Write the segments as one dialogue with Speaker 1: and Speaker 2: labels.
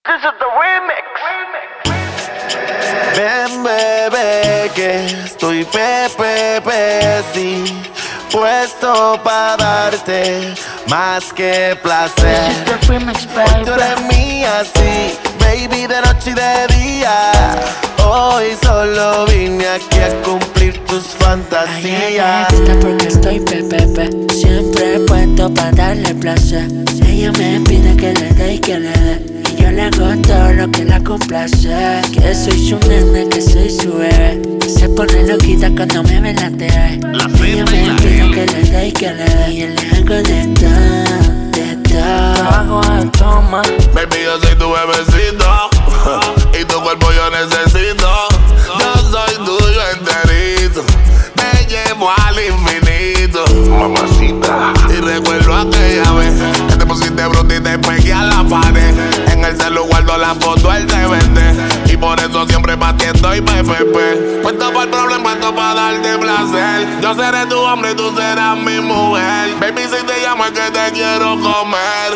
Speaker 1: This is the remix.
Speaker 2: Ven, bebé, que estoy sí, puesto pa' darte más que placer.
Speaker 3: This is the remix,
Speaker 2: Hoy tú eres mía, sí, baby, de noche y de día. Hoy solo vine aquí a cumplir tus fantasías.
Speaker 3: Ella me gusta porque estoy siempre puesto para darle placer. Si ella me pide que le dé y que le dé, y yo le hago todo lo que la complace. Que soy su nene, que soy su bebé. Se pone loquita cuando me ve la TV. Ella me pide que le dé y que le dé, y yo le hago de todo, de todo. Hago de toma.
Speaker 2: Baby, yo soy tu bebecito y tu cuerpo yo necesito. Yo soy tuyo enterito, te llevo al infinito, mamacita. Y recuerdo aquella vez que te pusiste bruta y te pegué a la pared. En el celular guardo la foto, él te vende, y por eso siempre pa' ti estoy PPP. Puesto para el problema, puesto para darte placer. Yo seré tu hombre y tú serás mi mujer. Baby, si te llamo es que te quiero comer.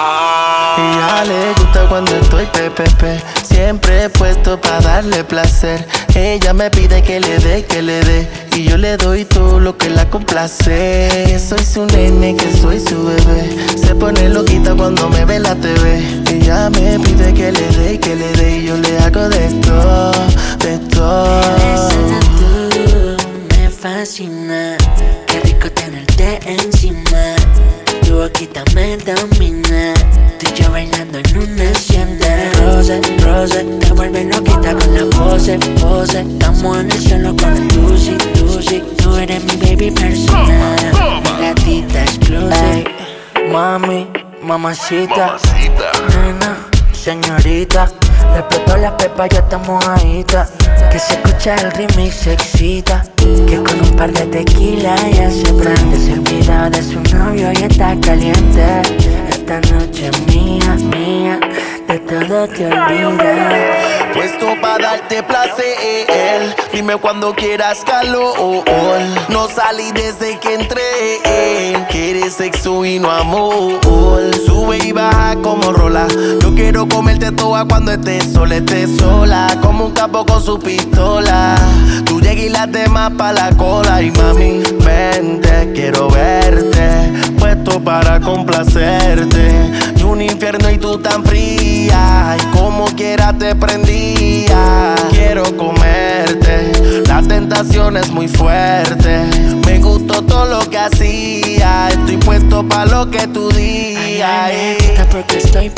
Speaker 2: Ella le gusta cuando estoy PPP, siempre puesto para darle placer. Ella me pide que le dé, y yo le doy todo lo que la complace. Que soy su nene, que soy su bebé. Se pone loquita cuando me ve la TV. Ella me pide que le dé, y yo le hago de todo, de todo.
Speaker 3: Bésala tú, me fascina. Qué rico tenerte encima. Tu boquita me domina. Tú y yo bailando en una hacienda. Rose, rose, te vuelve loquita con la pose, pose. Estamos en el cielo con el Lucy, Lucy. Tú eres mi baby personal, mi gatita exclusive. Mami, mamacita, nena, señorita. Le explotó la pepa, ya estamos mojaditas. Que se escucha el remix, se excita. Que con un par de tequila ya se prende. Se olvida de su novio y está caliente. Esta noche es mía, mía, de todo te olvidas.
Speaker 2: Puesto pa' darte placer, dime cuando quieras calor. No salí desde que entré, quieres sexo y no amor. Sube y baja como rola, yo quiero comerte toda cuando estés sola. Como un capo con su pistola, tú llegas y las demás pa' la cola. Y mami, vente, quiero verte, puesto para complacerte. Y un infierno y tú tan fría, y como quiera te prendía. Quiero comerte, la tentación es muy fuerte. Me gustó todo lo que hacía, estoy puesto pa' lo que tú digas.
Speaker 3: Me gusta porque estoy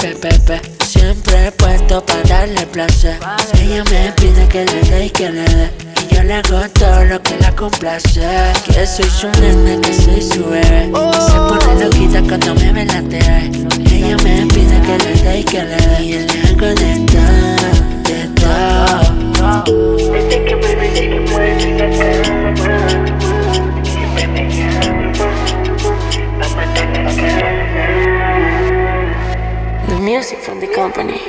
Speaker 3: siempre puesto para darle placer. Si ella me pide que le dé y que le dé, y yo le hago todo lo que la complace. Que soy su nene, que soy su bebé. Se pone loquita cuando me ve la TV. Ella me pide que le dé y que le dé, y yo le hago de todo, de todo. Desde que me mueve la cama, siempre me llama pa' matar la cama. The music from the company.